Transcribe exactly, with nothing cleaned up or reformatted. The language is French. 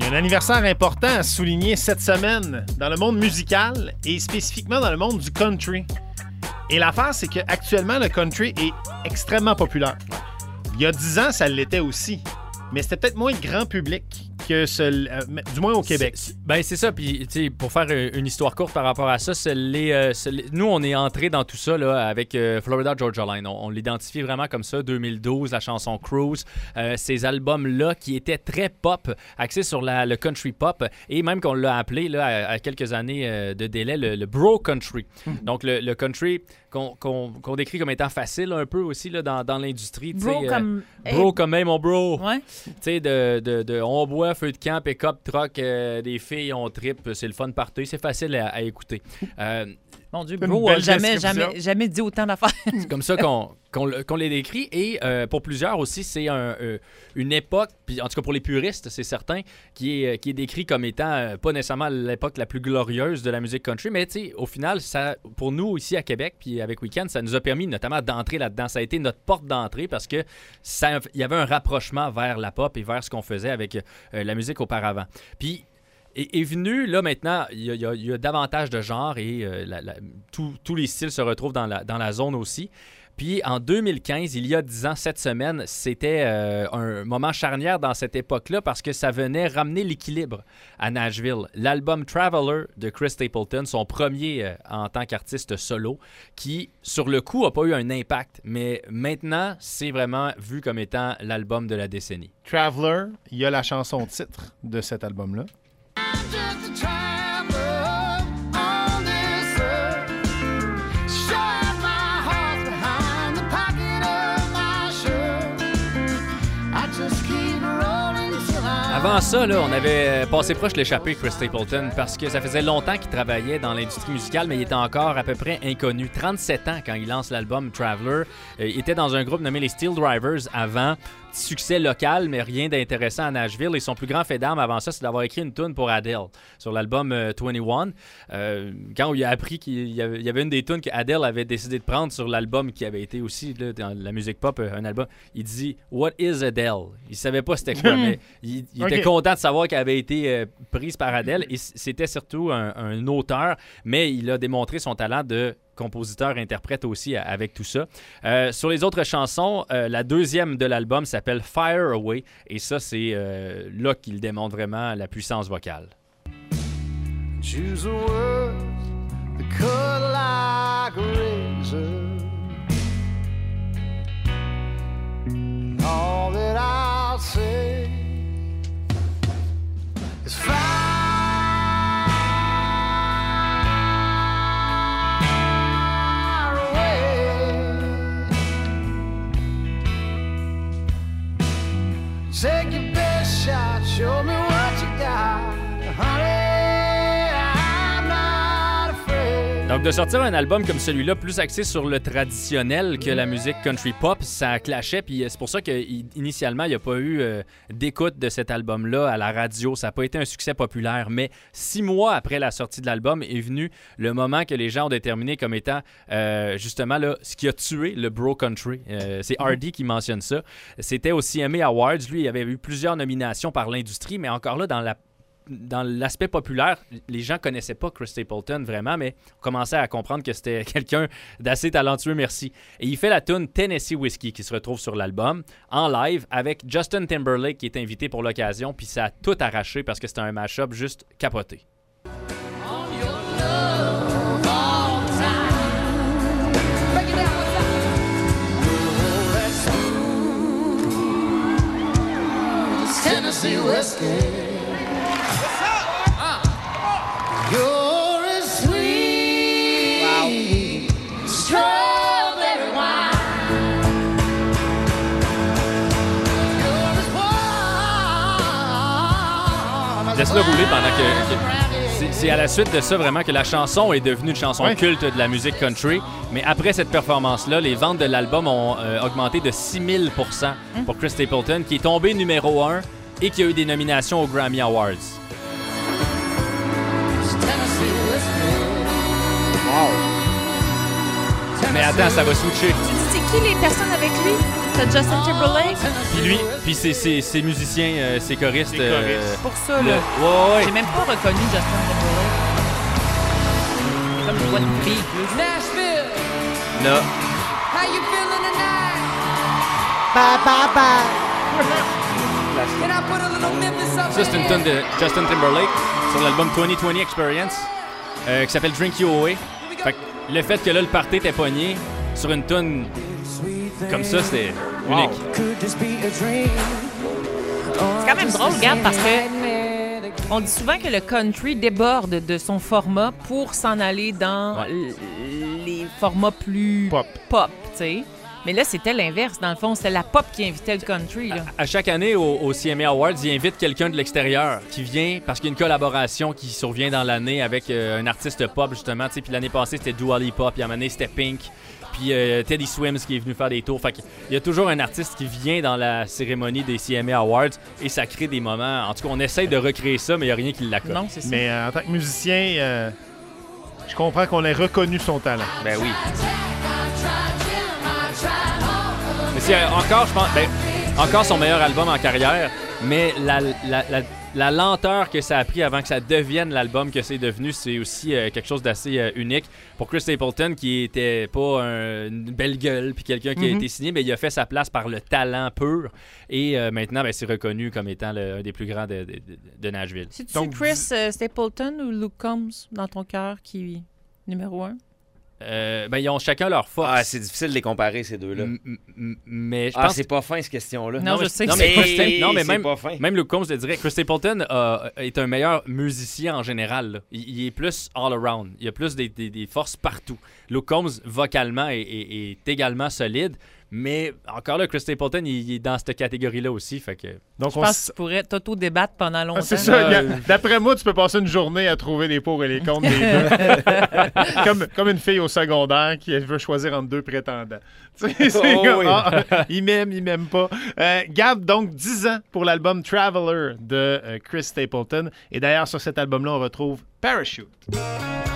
Il y a un anniversaire important à souligner cette semaine dans le monde musical et spécifiquement dans le monde du country. Et l'affaire, c'est qu'actuellement, le country est extrêmement populaire. Il y a dix ans, ça l'était aussi. Mais c'était peut-être moins grand public que ce, euh, du moins au Québec. C'est, ben c'est ça. Puis, tu sais, pour faire une histoire courte par rapport à ça, c'est les, euh, c'est les, nous, on est entré dans tout ça là, avec euh, Florida Georgia Line. On, on l'identifie vraiment comme ça. deux mille douze, la chanson Cruise. Euh, ces albums-là qui étaient très pop, axés sur la, le country pop. Et même qu'on l'a appelé là, à, à quelques années euh, de délai, le, le bro country. Mm-hmm. Donc, le, le country qu'on, qu'on, qu'on décrit comme étant facile un peu aussi là, dans, dans l'industrie. Bro euh, comme... Bro comme même mon bro. Ouais. Tu sais, de, de, de on boit, feu de camp, pick-up, truck, euh, des filles, on trip, c'est le fun party, c'est facile à, à écouter. Euh, Mon Dieu, bro, euh, jamais, jamais, jamais dit autant d'affaires. C'est comme ça qu'on, qu'on, qu'on les décrit. Et euh, pour plusieurs aussi, c'est un, euh, une époque, puis en tout cas pour les puristes, c'est certain, qui est, qui est décrit comme étant euh, pas nécessairement l'époque la plus glorieuse de la musique country, mais tu sais, au final, ça, pour nous ici à Québec, puis avec Weekend, ça nous a permis notamment d'entrer là-dedans. Ça a été notre porte d'entrée parce que ça, il y avait un rapprochement vers la pop et vers ce qu'on faisait avec euh, la musique auparavant. Puis est, est venu, là, maintenant, il y, y, y a davantage de genres et euh, la, la, tous les styles se retrouvent dans la, dans la zone aussi. Puis en deux mille quinze, il y a dix ans, cette semaine, c'était euh, un moment charnière dans cette époque-là parce que ça venait ramener l'équilibre à Nashville. L'album Traveler de Chris Stapleton, son premier euh, en tant qu'artiste solo, qui, sur le coup, n'a pas eu un impact, mais maintenant, c'est vraiment vu comme étant l'album de la décennie. Traveler, il y a la chanson titre de cet album-là. Avant ça, là, on avait passé proche de l'échapper, Chris Stapleton, parce que ça faisait longtemps qu'il travaillait dans l'industrie musicale, mais il était encore à peu près inconnu. trente-sept ans quand il lance l'album Traveler. Euh, il était dans un groupe nommé les Steel Drivers avant. Succès local, mais rien d'intéressant à Nashville. Et son plus grand fait d'armes avant ça, c'est d'avoir écrit une tune pour Adele sur l'album euh, vingt et un. Euh, quand il a appris qu'il y avait, il y avait une des tunes qu'Adele avait décidé de prendre sur l'album qui avait été aussi là, dans la musique pop, un album, il dit « What is Adele? » Il savait pas c'était quoi, mais il, il okay. était content de savoir qu'elle avait été euh, prise par Adele. Et c'était surtout un, un auteur, mais il a démontré son talent de compositeur-interprète aussi avec tout ça. Euh, sur les autres chansons, euh, la deuxième de l'album s'appelle Fire Away et ça, c'est euh, là qu'il démontre vraiment la puissance vocale. Choose a word that cut like a razor. All that I'll say is fire. Take your best shot, show me what you got, honey, I'm not afraid. Donc de sortir un album comme celui-là, plus axé sur le traditionnel que la musique country pop, ça clashait, puis c'est pour ça qu'initialement, il n'y a pas eu euh, d'écoute de cet album-là à la radio, ça n'a pas été un succès populaire, mais six mois après la sortie de l'album est venu le moment que les gens ont déterminé comme étant euh, justement là, ce qui a tué le bro country. Euh, c'est Hardy qui mentionne ça. C'était au C M A Awards, lui, il avait eu plusieurs nominations par l'industrie, mais encore là, dans la dans l'aspect populaire, les gens connaissaient pas Chris Stapleton vraiment, mais on commençait à comprendre que c'était quelqu'un d'assez talentueux, merci. Et il fait la tune Tennessee Whiskey qui se retrouve sur l'album en live avec Justin Timberlake qui est invité pour l'occasion, puis ça a tout arraché parce que c'était un mash-up juste capoté. Tennessee Whiskey. You're as sweet, wow. Strawberry wine. You're as warm. Laisse-le rouler pendant que... que... C'est, c'est à la suite de ça vraiment que la chanson est devenue une chanson ouais. culte de la musique country. Mais après cette performance-là, les ventes de l'album ont euh, augmenté de six mille pour cent pour Chris Stapleton, qui est tombé numéro un et qui a eu des nominations aux Grammy Awards. Wow. Mais attends, ça va switcher. Tu dis, c'est qui les personnes avec lui? T'as Justin Timberlake? Puis lui, puis ses, ses, ses musiciens, euh, ses choristes. Les choristes. Euh, Pour ça, le... là. Ouais, ouais. J'ai même pas reconnu Justin Timberlake. C'est comme une voix de fille, plus. Nashville, Là. how you feeling tonight? Bye, bye, bye. Can I put a little Memphis up Ça, c'est une in tune here? de Justin Timberlake sur l'album vingt vingt Experience euh, qui s'appelle Drink You Away. Fait que le fait que là, le party était pogné sur une tune comme ça, c'est unique. C'est quand même drôle, regarde, parce que on dit souvent que le country déborde de son format pour s'en aller dans Ouais. l- les formats plus Pop. pop, tu sais. Mais là, c'était l'inverse. Dans le fond, c'était la pop qui invitait le country, là. À chaque année, au, au C M A Awards, ils invitent quelqu'un de l'extérieur qui vient parce qu'il y a une collaboration qui survient dans l'année avec euh, un artiste pop, justement. Puis l'année passée, c'était Dua Lipa, puis à un moment donné, c'était Pink, puis euh, Teddy Swims qui est venu faire des tours. Fait qu'il y a toujours un artiste qui vient dans la cérémonie des C M A Awards et ça crée des moments. En tout cas, on essaye de recréer ça, mais il n'y a rien qui l'accote. Non, c'est ça. Mais euh, en tant que musicien, euh, je comprends qu'on ait reconnu son talent. Ben oui. Mais c'est euh, encore, je pense, ben, encore son meilleur album en carrière, mais la, la, la, la lenteur que ça a pris avant que ça devienne l'album que c'est devenu, c'est aussi euh, quelque chose d'assez euh, unique. Pour Chris Stapleton, qui était pas un- une belle gueule, puis quelqu'un qui a Mhm. été signé, mais il a fait sa place par le talent pur. Et euh, maintenant, ben, c'est reconnu comme étant le- un des plus grands de, de, de- de Nashville. C'est-tu Donc, Chris euh, Stapleton ou Luke Combs dans ton cœur qui est numéro un? Euh, ben, ils ont chacun leur force. Ah, c'est difficile de les comparer, ces deux-là. M- m- m- mais je Ah, pense c'est pas fin, cette question-là. Non, je mais- sais que non, c'est mais pas Chris fin. Sta- non, mais c'est même, pas fin. même Luke Combs le dirait. Chris Stapleton euh, est un meilleur musicien en général. Là. Il, il est plus all-around. Il a plus des, des- des forces partout. Luke Combs, vocalement, est, est- est également solide. Mais encore là, Chris Stapleton, il, il est dans cette catégorie-là aussi. Fait que... Donc, Je on pense s- que tu pourrais t'auto-débattre pendant longtemps. Ah, c'est ça. Euh, il y a- D'après moi, tu peux passer une journée à trouver les pour et les contre des deux. comme, comme une fille au secondaire qui veut choisir entre deux prétendants. Tu sais, c'est Oh comme, oui. ah, il m'aime, il m'aime pas. Euh, Gab, donc dix ans pour l'album Traveler de euh, Chris Stapleton. Et d'ailleurs, sur cet album-là, on retrouve Parachute.